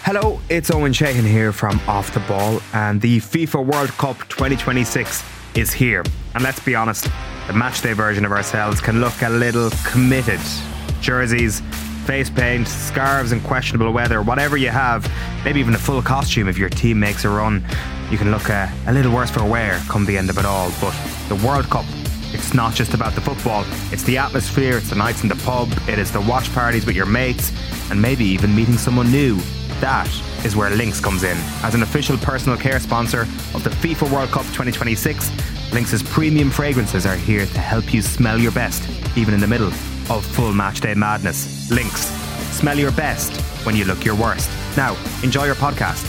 Hello, it's Owen Sheehan here from Off the Ball, and the FIFA World Cup 2026 is here. And let's be honest, the matchday version of ourselves can look a little committed. Jerseys, face paint, scarves and questionable weather, whatever you have, maybe even a full costume if your team makes a run, you can look a little worse for wear come the end of it all. But the World Cup, it's not just about the football, it's the atmosphere, it's the nights in the pub, it is the watch parties with your mates, and maybe even meeting someone new. That is where Lynx comes in. As an official personal care sponsor of the FIFA World Cup 2026, Lynx's premium fragrances are here to help you smell your best, even in the middle of full matchday madness. Lynx, smell your best when you look your worst. Now, enjoy your podcast.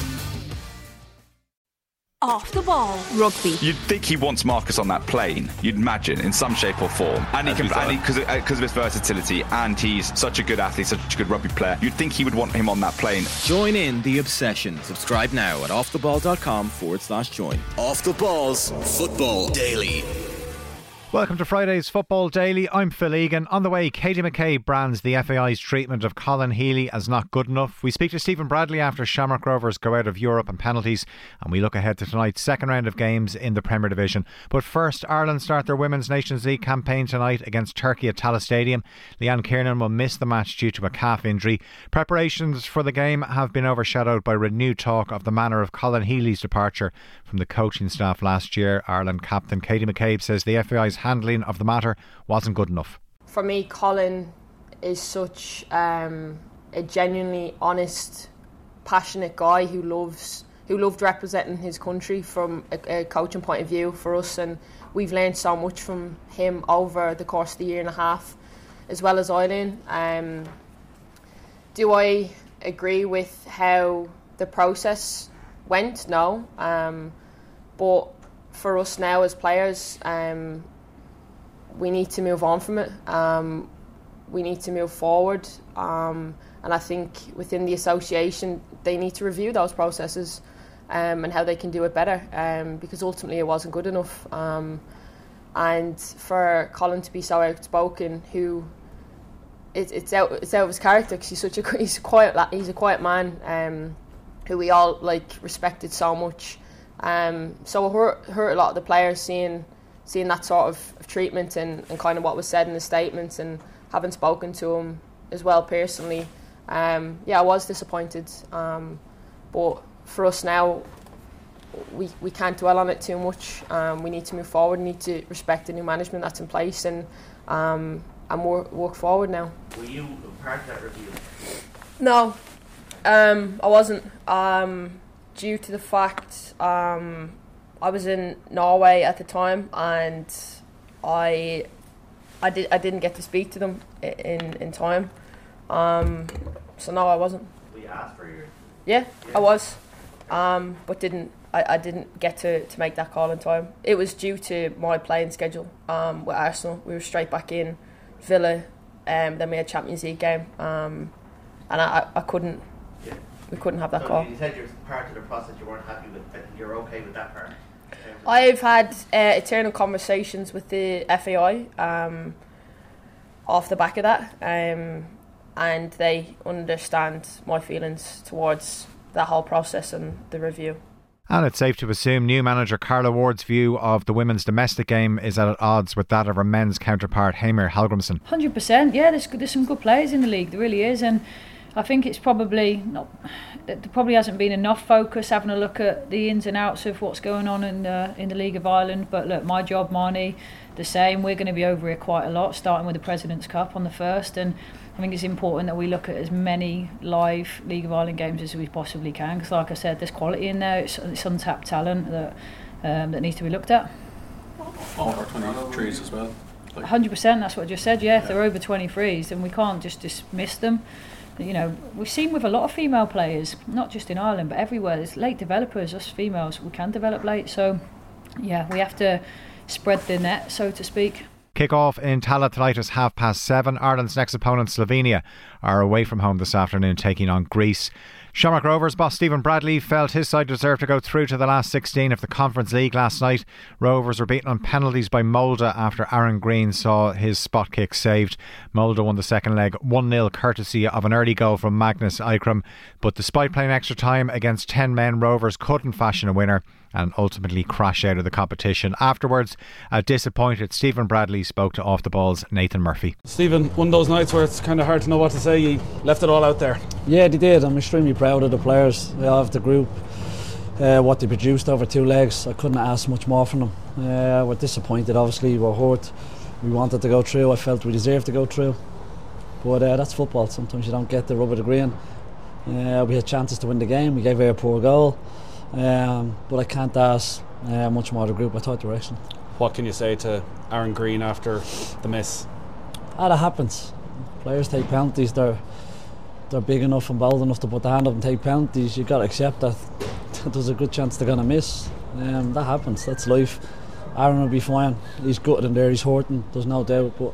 Off the Ball Rugby. You'd think he wants Marcus on that plane, you'd imagine, in some shape or form. And he can, because of his versatility, and he's such a good athlete, such a good rugby player, you'd think he would want him on that plane. Join in the obsession. Subscribe now at offtheball.com/join. Off the Ball's Football Daily. Welcome to Friday's Football Daily. I'm Phil Egan. On the way, Katie McCabe brands the FAI's treatment of Colin Healy as not good enough. We speak to Stephen Bradley after Shamrock Rovers go out of Europe on penalties, and we look ahead to tonight's second round of games in the Premier Division. But first, Ireland start their Women's Nations League campaign tonight against Turkey at Tallaght Stadium. Leanne Kiernan will miss the match due to a calf injury. Preparations for the game have been overshadowed by renewed talk of the manner of Colin Healy's departure from the coaching staff last year. Ireland captain Katie McCabe says the FAI's handling of the matter wasn't good enough. For me, Colin is such a genuinely honest, passionate guy who loved representing his country from a coaching point of view for us, and we've learned so much from him over the course of the year and a half, as well as Eileen. Do I agree with how the process went? No, but for us now as players, we need to move on from it. We need to move forward, and I think within the association they need to review those processes and how they can do it better, because ultimately it wasn't good enough. And for Colin to be so outspoken, it's out of his character, because he's a quiet man who we all respected so much. So it hurt a lot of the players seeing that sort of treatment and kind of what was said in the statements, and having spoken to him as well personally. I was disappointed. But for us now, we can't dwell on it too much. We need to move forward. We need to respect the new management that's in place and work forward now. Were you part of that review? No, I wasn't. Due to the fact I was in Norway at the time, and I didn't get to speak to them in time. So no, I wasn't. Were you asked for your? Yeah, I was, but I didn't get to make that call in time. It was due to my playing schedule with Arsenal. We were straight back in Villa, then we had Champions League game, and I couldn't. Yeah. We couldn't have that call. You said you're part of the process you weren't happy with, but you're okay with that part? I've had eternal conversations with the FAI off the back of that, and they understand my feelings towards that whole process and the review. And it's safe to assume new manager Carla Ward's view of the women's domestic game is at odds with that of her men's counterpart Heimir Hallgrimsson. 100%, yeah, there's some good players in the league, there really is, and I think it's probably not. There probably hasn't been enough focus having a look at the ins and outs of what's going on in the League of Ireland. But look, my job, Marnie, the same. We're going to be over here quite a lot, starting with the President's Cup on the 1st, and I think it's important that we look at as many live League of Ireland games as we possibly can. Because, like I said, there's quality in there. It's untapped talent that needs to be looked at. All our 23s as well. 100%. That's what I just said. Yeah, if they're over 23s, then we can't just dismiss them. You know, we've seen with a lot of female players, not just in Ireland but everywhere, there's late developers. Us females, we can develop late, so yeah, we have to spread the net, so to speak. Kick-off in Tallaght tonight is 7:30. Ireland's next opponent, Slovenia, are away from home this afternoon, taking on Greece. Shamrock Rovers boss Stephen Bradley felt his side deserved to go through to the last 16 of the Conference League last night. Rovers were beaten on penalties by Molde after Aaron Green saw his spot kick saved. Molde won the second leg 1-0 courtesy of an early goal from Magnus Eikram, but despite playing extra time against 10 men, Rovers couldn't fashion a winner and ultimately crash out of the competition. Afterwards, a disappointed Stephen Bradley spoke to Off the Ball's Nathan Murphy. Stephen, one of those nights where it's kind of hard to know what to say. You left it all out there. Yeah, they did. I'm extremely proud of the players, of the group, what they produced over 2 legs. I couldn't ask much more from them. We're disappointed, obviously. We're hurt. We wanted to go through. I felt we deserved to go through. But that's football. Sometimes you don't get the rub of the green. We had chances to win the game. We gave away a poor goal. But I can't ask much more of the group. I thought they were excellent. What can you say to Aaron Green after the miss? That happens. Players take penalties. They're big enough and bold enough to put the hand up and take penalties. You've got to accept that there's a good chance they're going to miss. That happens. That's life. Aaron will be fine. He's gutted in there. He's hurting. There's no doubt. But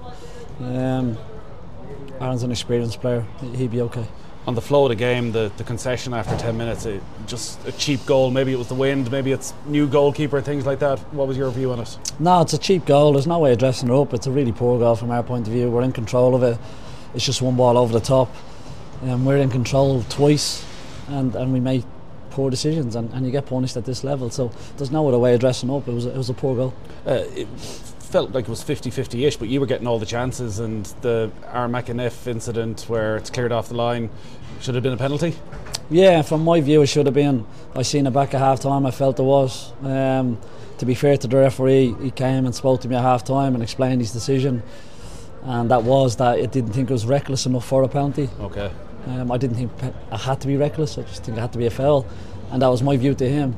Aaron's an experienced player. He'll be okay. On the flow of the game, the concession after 10 minutes, just a cheap goal. Maybe it was the wind, maybe it's new goalkeeper, things like that. What was your view on it? No, it's a cheap goal. There's no way of dressing it up. It's a really poor goal from our point of view. We're in control of it. It's just one ball over the top. We're in control twice and we make poor decisions and you get punished at this level. So there's no other way of dressing up. It was a poor goal. It felt like it was 50-50-ish, but you were getting all the chances, and the Aaron McAneff incident where it's cleared off the line, should have been a penalty? Yeah, from my view it should have been. I seen it back at half time. I felt it was. To be fair to the referee, he came and spoke to me at half time and explained his decision, and that was that it didn't think it was reckless enough for a penalty. Okay. I didn't think I had to be reckless. I just think it had to be a foul, and that was my view to him.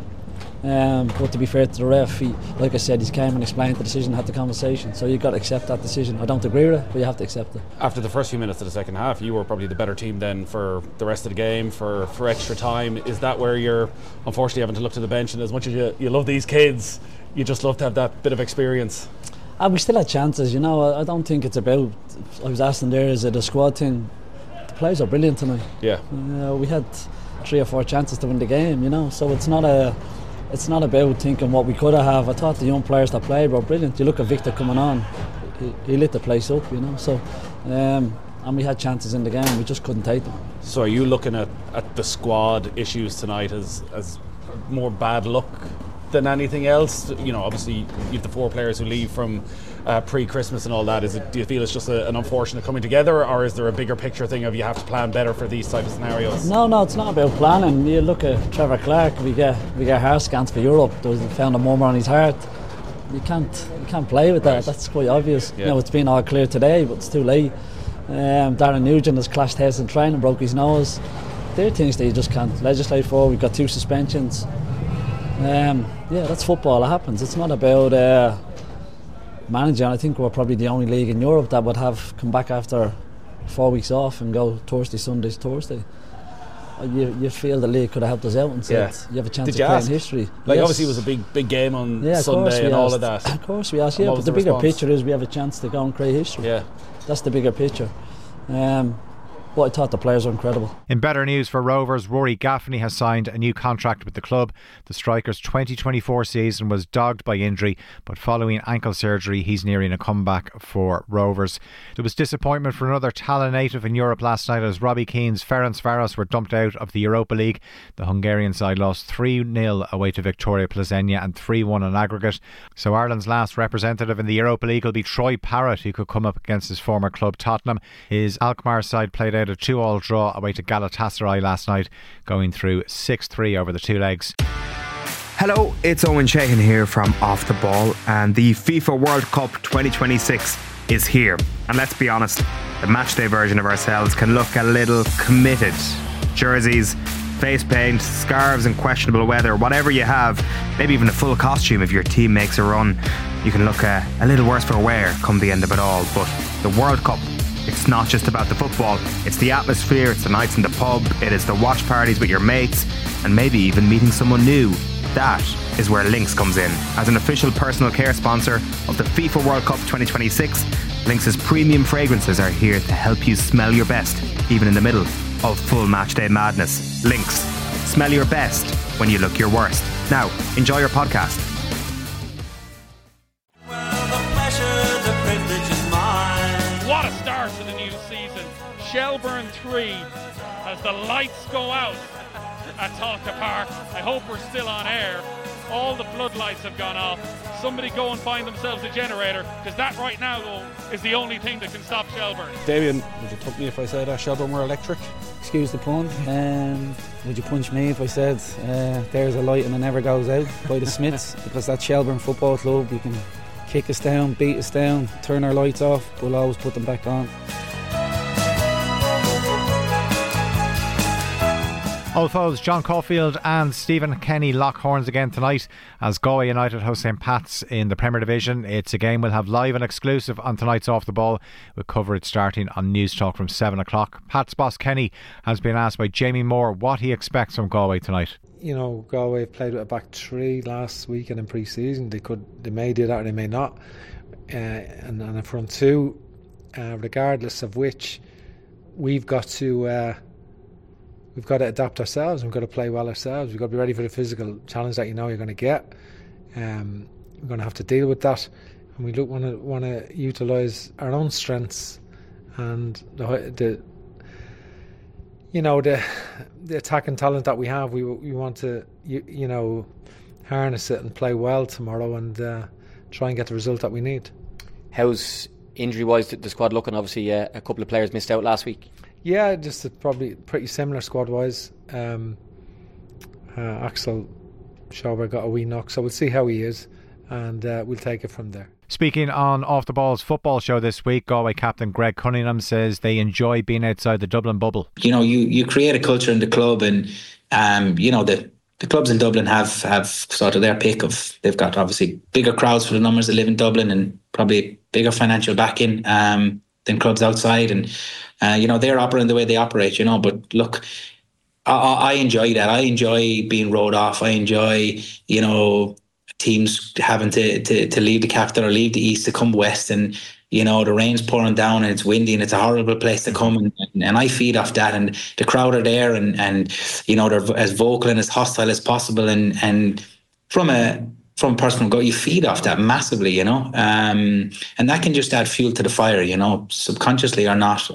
But to be fair to the ref, like I said, he came and explained the decision, had the conversation. So you've got to accept that decision. I don't agree with it, but you have to accept it. After the first few minutes of the second half, you were probably the better team then for the rest of the game, for extra time. Is that where you're unfortunately having to look to the bench? And as much as you love these kids, you just love to have that bit of experience? We still had chances, you know. I don't think it's about, I was asking there, is it a squad thing? The players are brilliant tonight. Yeah. We had 3 or 4 chances to win the game, you know. So it's not about thinking what we could have. I thought the young players that played were brilliant. You look at Victor coming on, he lit the place up, you know. So, and we had chances in the game, we just couldn't take them. So are you looking at the squad issues tonight as more bad luck than anything else? You know, obviously you have the 4 players who leave from pre-Christmas and all that. Do you feel it's just an unfortunate coming together, or is there a bigger picture thing of you have to plan better for these type of scenarios? No, it's not about planning. You look at Trevor Clark, we get heart scans for Europe. They found a murmur on his heart. You can't play with that. That's quite obvious. Yeah. You know, it's been all clear today, but it's too late. Darren Nugent has clashed heads in training, broke his nose. They're things that you just can't legislate for. We've got 2 suspensions. That's football. It happens. It's not about managing. I think we're probably the only league in Europe that would have come back after 4 weeks off and go Thursday, Thursday. You feel the league could have helped us out and said you have a chance of playing history. Like, yes. Obviously it was a big game on Sunday and all of that. Of course we asked, but the bigger picture is we have a chance to go and create history. Yeah. That's the bigger picture. But I thought the players were incredible. In better news for Rovers, Rory Gaffney has signed a new contract with the club. The striker's 2024 season was dogged by injury, but following ankle surgery, he's nearing a comeback for Rovers. There was disappointment for another Tala native in Europe last night as Robbie Keane's Ferencváros were dumped out of the Europa League. The Hungarian side lost 3-0 away to Victoria Plzeň and 3-1 on aggregate. So Ireland's last representative in the Europa League will be Troy Parrott, who could come up against his former club Tottenham. His Alkmaar side played out a 2-2 draw away to Galatasaray last night, going through 6-3 over the 2 legs. Hello, it's Owen Sheehan here from Off the Ball, and the FIFA World Cup 2026 is here. And let's be honest, the matchday version of ourselves can look a little committed. Jerseys, face paint, scarves and questionable weather, whatever you have, maybe even a full costume if your team makes a run, you can look a little worse for wear come the end of it all. But the World Cup, it's not just about the football, it's the atmosphere, it's the nights in the pub, it is the watch parties with your mates, and maybe even meeting someone new. That is where Lynx comes in. As an official personal care sponsor of the FIFA World Cup 2026, Lynx's premium fragrances are here to help you smell your best, even in the middle of full matchday madness. Lynx, smell your best when you look your worst. Now, enjoy your podcast. What a start to the new season. Shelbourne 3 as the lights go out at Tolka Park. I hope we're still on air. All the floodlights have gone off. Somebody go and find themselves a generator, because that right now, though, is the only thing that can stop Shelbourne. Damien, would you took me if I said Shelbourne were electric? Excuse the pun. Would you punch me if I said there's a light and it never goes out by the Smiths? Because that Shelbourne Football Club, you can kick us down, beat us down, turn our lights off, but we'll always put them back on. Old foes John Caulfield and Stephen Kenny lock horns again tonight as Galway United host St Pat's in the Premier Division. It's a game we'll have live and exclusive on tonight's Off the Ball, with coverage starting on News Talk from 7 o'clock. Pat's boss Kenny has been asked by Jamie Moore what he expects from Galway tonight. You know, Galway played with a back three last weekend in pre-season. They may do that or they may not. And a front two, regardless of which, we've got to adapt ourselves. We've got to play well ourselves. We've got to be ready for the physical challenge that you know you're going to get. We're going to have to deal with that, and we want to utilise our own strengths and the attacking talent that we have. We want to harness it and play well tomorrow and try and get the result that we need. How's injury-wise the squad looking? Obviously, a couple of players missed out last week. Yeah, just probably pretty similar squad-wise. Axel Schauber got a wee knock, so we'll see how he is, and we'll take it from there. Speaking on Off the Ball's football show this week, Galway captain Greg Cunningham says they enjoy being outside the Dublin bubble. You know, you create a culture in the club, and the clubs in Dublin have sort of their pick of. They've got obviously bigger crowds for the numbers that live in Dublin, and probably bigger financial backing than clubs outside, and they're operating the way they operate. But look, I enjoy that. I enjoy being rode off. I enjoy teams having to leave the capital or leave the east to come west, and the rain's pouring down and it's windy and it's a horrible place to come, and I feed off that, and the crowd are there, and they're as vocal and as hostile as possible, and from personal goal, you feed off that massively, and that can just add fuel to the fire, subconsciously or not.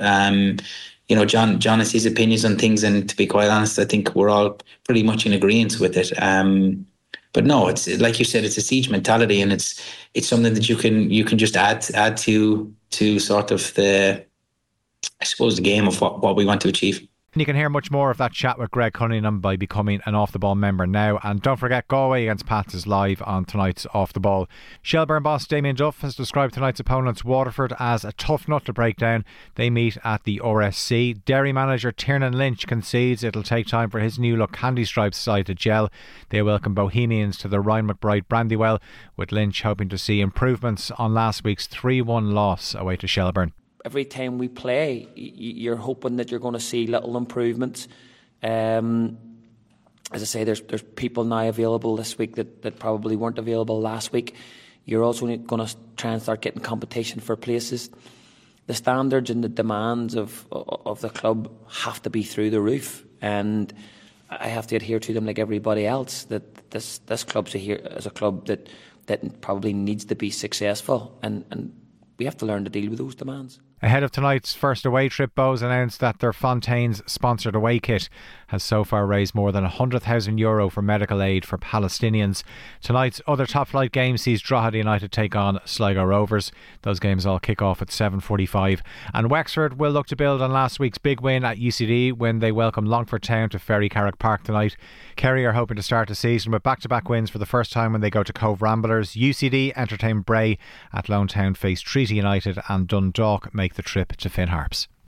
John has his opinions on things, and to be quite honest, I think we're all pretty much in agreement with it. But no, it's like you said, it's a siege mentality, and it's something that you can just add to sort of the game of what we want to achieve. And you can hear much more of that chat with Greg Cunningham by becoming an Off the Ball member now. And don't forget, Galway against Pats is live on tonight's Off the Ball. Shelbourne boss Damien Duff has described tonight's opponents, Waterford, as a tough nut to break down. They meet at the RSC. Derry manager Tiernan Lynch concedes it'll take time for his new look Candy Stripes side to gel. They welcome Bohemians to the Ryan McBride Brandywell, with Lynch hoping to see improvements on last week's 3-1 loss away to Shelbourne. Every time we play, you're hoping that you're going to see little improvements. As I say, there's people now available this week that probably weren't available last week. You're also going to try and start getting competition for places. The standards and the demands of the club have to be through the roof, and I have to adhere to them like everybody else. That this club's as a club that probably needs to be successful, and we have to learn to deal with those demands. Ahead of tonight's first away trip, Bows announced that their Fontaines sponsored away kit has so far raised more than €100,000 for medical aid for Palestinians. Tonight's other top flight game sees Drogheda United take on Sligo Rovers. Those games all kick off at 7:45. And Wexford will look to build on last week's big win at UCD when they welcome Longford Town to Ferry Carrick Park tonight. Kerry are hoping to start the season with back-to-back wins for the first time when they go to Cove Ramblers. UCD entertain Bray, at Lone Town face Treaty United, and Dundalk make the trip to Finn Harps.